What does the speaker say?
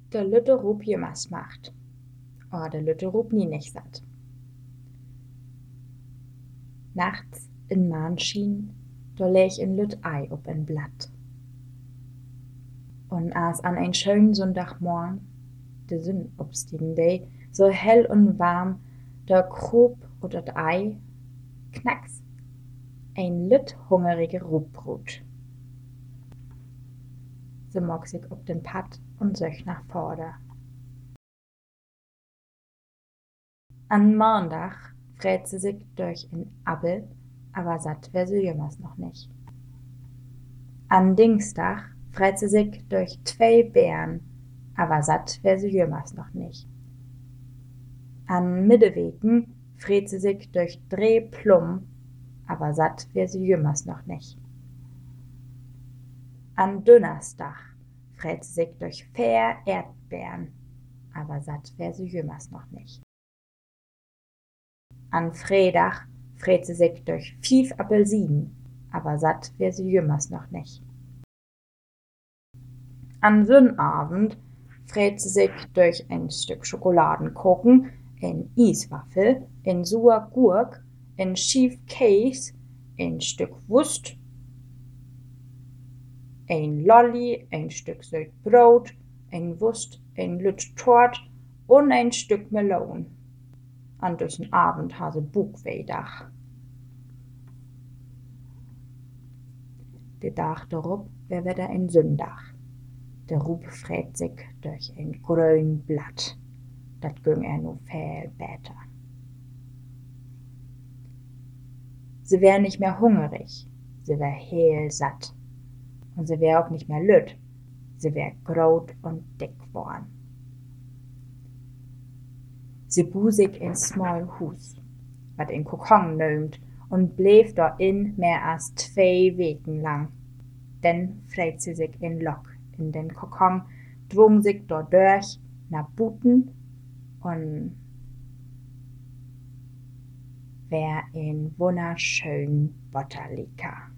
Der lütte Rub jemals macht. Der lütte Rub nie nicht satt. Nachts in Maanschien, da leg in lütt Ei op en Blatt. Und als an ein schönen Sonntagmorgen, de Sonn opstiegen dei, so hell und warm, da krob und dat Ei, knacks, ein lütt hungerige Rubbrut. Sie mag sich op den Patt und söch nach vorder. An Montag frät sie sich durch en Appel, aber satt wär sie jemals noch nicht. An Dienstag frät sie sich durch 2 Beeren, aber satt wär sie jemals noch nicht. An Middeweken frät sie sich durch 3 Plum, aber satt wär sie jemals noch nicht. An Donnerstag frät sie sich durch 4 Erdbeeren, aber satt wär sie jemals noch nicht. An Freitag frät sie sich durch 5 Apelsinen, aber satt wär sie jemals noch nicht. An Sonnabend frät sie sich durch ein Stück Schokoladenkuchen, ein Eiswaffel, ein Sauer Gurk, ein schief Käse, ein Stück Wurst, ein Lolli, ein Stück Süd Brot, ein Wurst, ein Lütt Tort und ein Stück Melon. An dessen Abend ha se Buchweidach. De Tag darauf wär wieder ein Sonntag. Der Rub frät sich durch ein grün Blatt. Dat güng nu viel besser. Sie wär nicht mehr hungrig, sie wär heel satt. Und sie wär auch nicht mehr lütt, sie wär groß und dick worden. Sie bu sich in small Hus, wat in Kokon nömt, und bleef darin mehr als 2 Weken lang. Dann frät sie sich in Lock in den Kokon, dwung sich dort durch nach Buten und wär in wunderschön Botterlika.